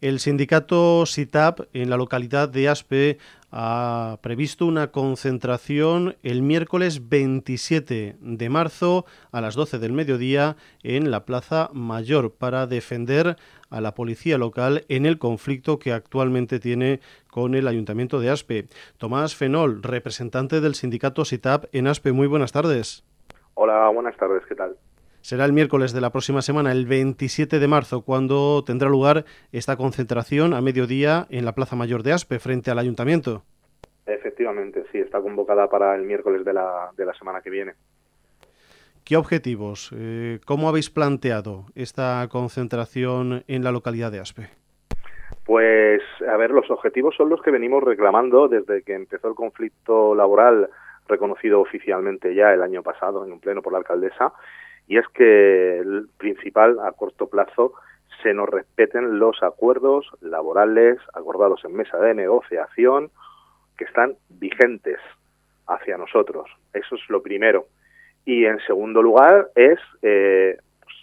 El sindicato SITAP en la localidad de Aspe ha previsto una concentración el miércoles 27 de marzo a las 12 del mediodía en la Plaza Mayor para defender a la policía local en el conflicto que actualmente tiene con el Ayuntamiento de Aspe. Tomás Fenol, representante del sindicato SITAP en Aspe, muy buenas tardes. Hola, buenas tardes, ¿qué tal? Será el miércoles de la próxima semana, el 27 de marzo, cuando tendrá lugar esta concentración a mediodía en la Plaza Mayor de Aspe, frente al Ayuntamiento. Efectivamente, sí, está convocada para el miércoles de la semana que viene. ¿Qué objetivos? ¿Cómo habéis planteado esta concentración en la localidad de Aspe? Pues, a ver, los objetivos son los que venimos reclamando desde que empezó el conflicto laboral reconocido oficialmente ya el año pasado en un pleno por la alcaldesa, y es que el principal, a corto plazo, se nos respeten los acuerdos laborales acordados en mesa de negociación que están vigentes hacia nosotros. Eso es lo primero. Y en segundo lugar es que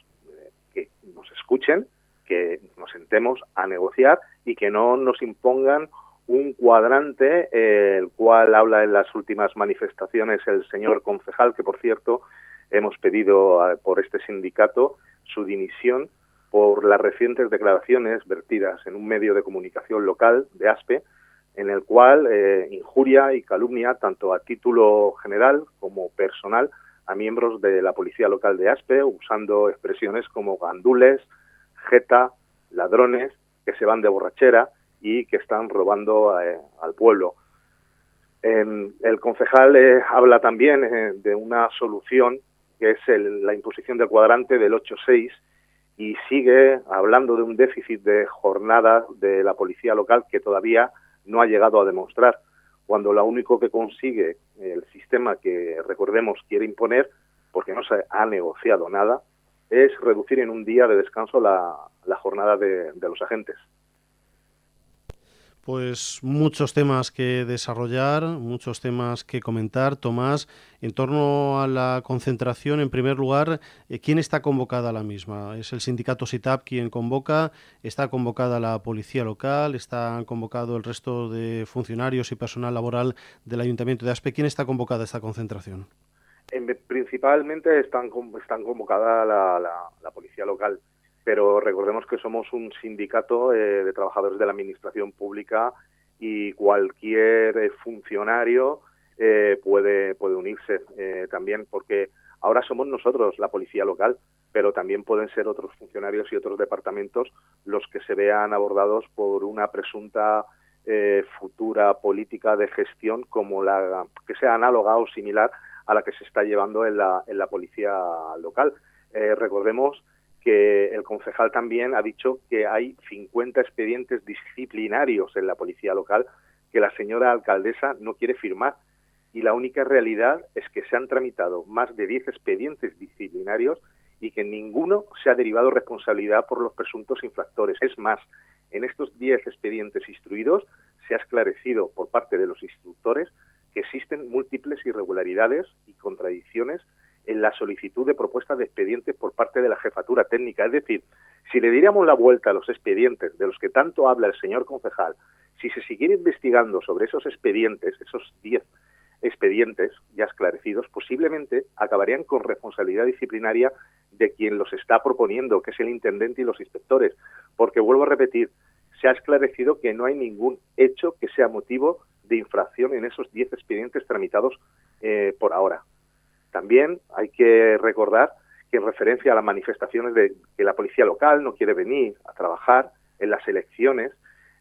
nos escuchen, que nos sentemos a negociar y que no nos impongan un cuadrante, el cual habla en las últimas manifestaciones el señor concejal, que por cierto hemos pedido por este sindicato su dimisión por las recientes declaraciones vertidas en un medio de comunicación local de Aspe, en el cual injuria y calumnia tanto a título general como personal a miembros de la policía local de Aspe, usando expresiones como gandules, jeta, ladrones, que se van de borrachera y que están robando al pueblo. El concejal habla también de una solución que es la imposición del cuadrante del 8-6 y sigue hablando de un déficit de jornadas de la policía local que todavía no ha llegado a demostrar, cuando lo único que consigue el sistema que, recordemos, quiere imponer, porque no se ha negociado nada, es reducir en un día de descanso la jornada de los agentes. Pues muchos temas que desarrollar, muchos temas que comentar. Tomás, en torno a la concentración, en primer lugar, ¿quién está convocada a la misma? ¿Es el sindicato SITAP quien convoca? ¿Está convocada la policía local? ¿Está convocado el resto de funcionarios y personal laboral del Ayuntamiento de Aspe? ¿Quién está convocada a esta concentración? Principalmente están convocada la policía local, pero recordemos que somos un sindicato de trabajadores de la administración pública y cualquier funcionario puede unirse también, porque ahora somos nosotros la policía local, pero también pueden ser otros funcionarios y otros departamentos los que se vean abordados por una presunta futura política de gestión como la que sea análoga o similar a la que se está llevando en la policía local. Recordemos que el concejal también ha dicho que hay 50 expedientes disciplinarios en la policía local que la señora alcaldesa no quiere firmar. Y la única realidad es que se han tramitado más de 10 expedientes disciplinarios y que ninguno se ha derivado responsabilidad por los presuntos infractores. Es más, en estos 10 expedientes instruidos se ha esclarecido por parte de los instructores que existen múltiples irregularidades y contradicciones en la solicitud de propuestas de expedientes por parte de la jefatura técnica. Es decir, si le diéramos la vuelta a los expedientes de los que tanto habla el señor concejal, si se siguiera investigando sobre esos expedientes, esos 10 expedientes ya esclarecidos, posiblemente acabarían con responsabilidad disciplinaria de quien los está proponiendo, que es el intendente y los inspectores, porque vuelvo a repetir, se ha esclarecido que no hay ningún hecho que sea motivo de infracción en esos 10 expedientes tramitados por ahora. También hay que recordar que en referencia a las manifestaciones de que la policía local no quiere venir a trabajar en las elecciones,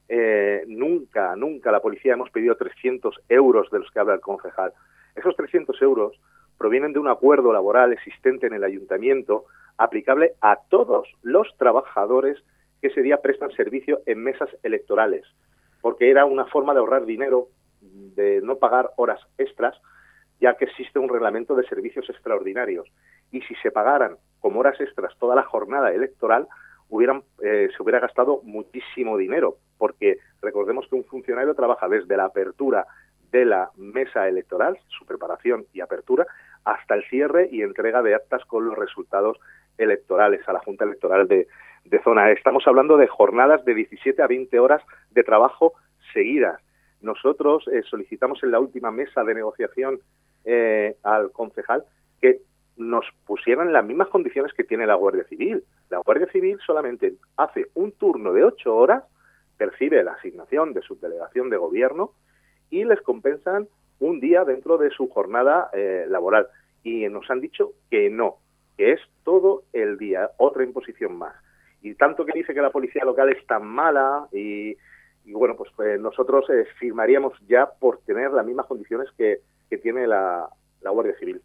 nunca la policía hemos pedido 300 euros de los que habla el concejal. Esos 300 euros provienen de un acuerdo laboral existente en el ayuntamiento aplicable a todos los trabajadores que ese día prestan servicio en mesas electorales, porque era una forma de ahorrar dinero, de no pagar horas extras, ya que existe un reglamento de servicios extraordinarios. Y si se pagaran como horas extras toda la jornada electoral, se hubiera gastado muchísimo dinero, porque recordemos que un funcionario trabaja desde la apertura de la mesa electoral, su preparación y apertura, hasta el cierre y entrega de actas con los resultados electorales a la Junta Electoral de de zona. Estamos hablando de jornadas de 17 a 20 horas de trabajo seguidas. Nosotros solicitamos en la última mesa de negociación al concejal que nos pusieran las mismas condiciones que tiene la Guardia Civil. La Guardia Civil solamente hace un turno de 8 horas, percibe la asignación de subdelegación de gobierno y les compensan un día dentro de su jornada laboral. Y nos han dicho que no, que es todo el día, otra imposición más. Y tanto que dice que la policía local es tan mala y bueno, pues nosotros firmaríamos ya por tener las mismas condiciones que tiene la Guardia Civil.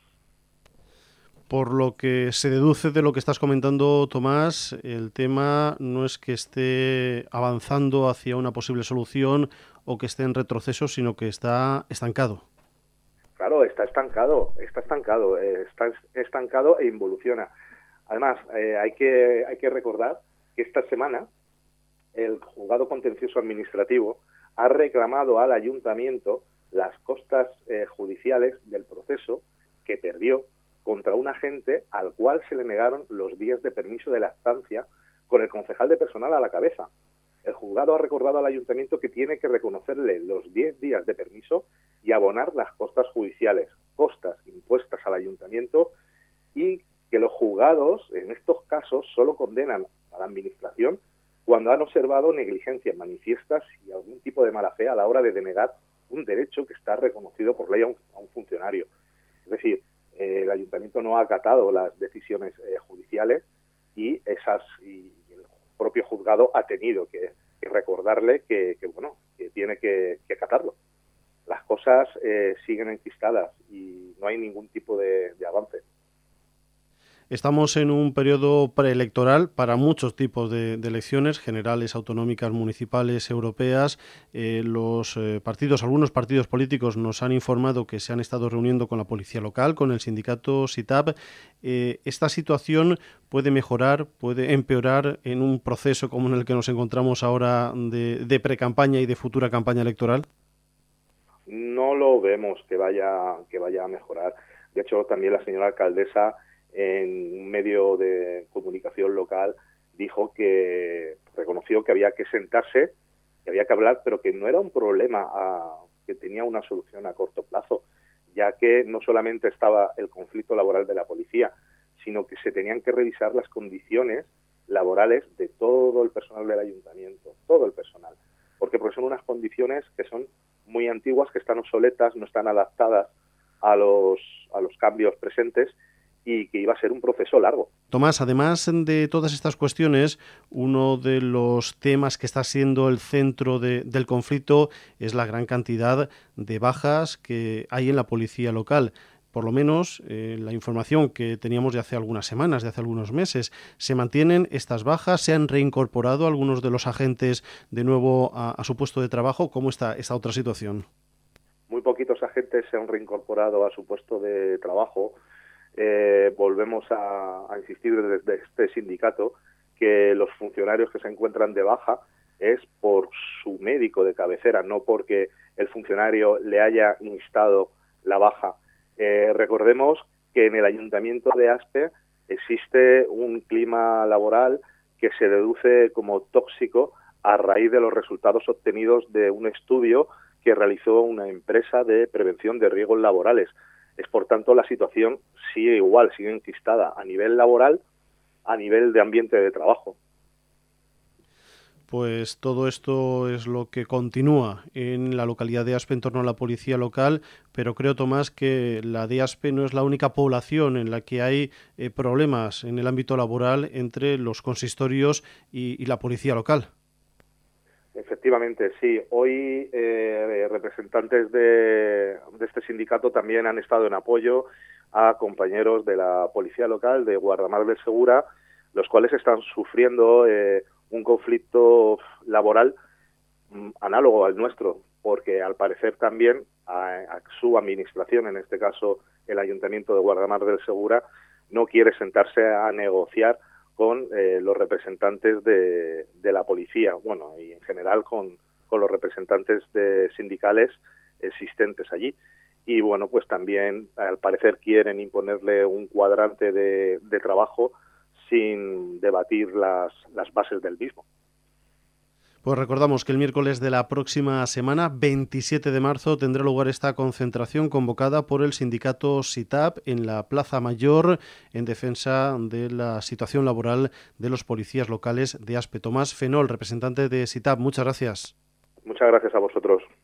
Por lo que se deduce de lo que estás comentando, Tomás, el tema no es que esté avanzando hacia una posible solución o que esté en retroceso, sino que está estancado. Claro, está estancado e involuciona. Además, hay que recordar que esta semana el Juzgado Contencioso Administrativo ha reclamado al Ayuntamiento las costas judiciales del proceso que perdió contra un agente al cual se le negaron los días de permiso de lactancia con el concejal de personal a la cabeza. El juzgado ha recordado al Ayuntamiento que tiene que reconocerle los 10 días de permiso y abonar las costas judiciales, costas impuestas al Ayuntamiento, y que los juzgados en estos casos solo condenan a la Administración cuando han observado negligencias manifiestas y algún tipo de mala fe a la hora de denegar un derecho que está reconocido por ley a un funcionario. Es decir, el Ayuntamiento no ha acatado las decisiones judiciales y el propio juzgado ha tenido que recordarle que tiene que acatarlo. Las cosas siguen enquistadas y no hay ningún tipo de avance. Estamos en un periodo preelectoral para muchos tipos de elecciones, generales, autonómicas, municipales, europeas. Algunos partidos políticos nos han informado que se han estado reuniendo con la policía local, con el sindicato SITAB. ¿Esta situación puede mejorar, puede empeorar en un proceso como en el que nos encontramos ahora de precampaña y de futura campaña electoral? No lo vemos que vaya a mejorar. De hecho, también la señora alcaldesa, en un medio de comunicación local, reconoció que había que sentarse, que había que hablar, pero que no era un problema que tenía una solución a corto plazo, ya que no solamente estaba el conflicto laboral de la policía, sino que se tenían que revisar las condiciones laborales de todo el personal del ayuntamiento, todo el personal, porque son unas condiciones que son muy antiguas, que están obsoletas, no están adaptadas a los cambios presentes, y que iba a ser un proceso largo. Tomás, además de todas estas cuestiones, uno de los temas que está siendo el centro del conflicto es la gran cantidad de bajas que hay en la policía local. Por lo menos la información que teníamos de hace algunas semanas, de hace algunos meses. ¿Se mantienen estas bajas? ¿Se han reincorporado algunos de los agentes de nuevo a su puesto de trabajo? ¿Cómo está esta otra situación? Muy poquitos agentes se han reincorporado a su puesto de trabajo. Volvemos a insistir desde este sindicato que los funcionarios que se encuentran de baja es por su médico de cabecera, no porque el funcionario le haya instado la baja. Recordemos que en el Ayuntamiento de Aspe existe un clima laboral que se deduce como tóxico a raíz de los resultados obtenidos de un estudio que realizó una empresa de prevención de riesgos laborales. Es, por tanto, la situación sigue enquistada a nivel laboral, a nivel de ambiente de trabajo. Pues todo esto es lo que continúa en la localidad de Aspe en torno a la policía local, pero creo, Tomás, que la de Aspe no es la única población en la que hay problemas en el ámbito laboral entre los consistorios y la policía local. Efectivamente, sí. Hoy representantes de este sindicato también han estado en apoyo a compañeros de la policía local, de Guardamar del Segura, los cuales están sufriendo un conflicto laboral análogo al nuestro, porque al parecer también a su administración, en este caso el Ayuntamiento de Guardamar del Segura, no quiere sentarse a negociar con los representantes de la policía, bueno, y en general con los representantes sindicales existentes allí. Y bueno, pues también al parecer quieren imponerle un cuadrante de trabajo sin debatir las bases del mismo. Pues recordamos que el miércoles de la próxima semana, 27 de marzo, tendrá lugar esta concentración convocada por el sindicato SITAP en la Plaza Mayor en defensa de la situación laboral de los policías locales de Aspe. Tomás Fenol, representante de SITAP, muchas gracias. Muchas gracias a vosotros.